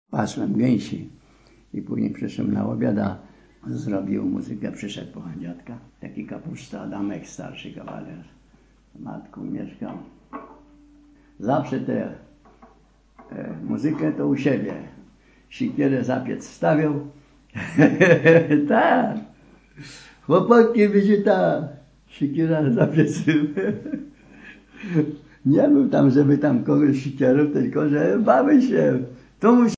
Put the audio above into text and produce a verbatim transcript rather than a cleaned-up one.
pasłem gęsi i później przyszedłem na obiad, a zrobił muzykę, przyszedł po dziadka, taki kapusta Adamek, starszy kawaler, z matką mieszkał. Zawsze tę e, muzykę to u siebie. Sikierę za piec wstawiał. Tak. Chłopaki, wizyta. Sikiera za piec. Nie był tam, żeby tam kogoś sikierów, tylko że bawy się. To musi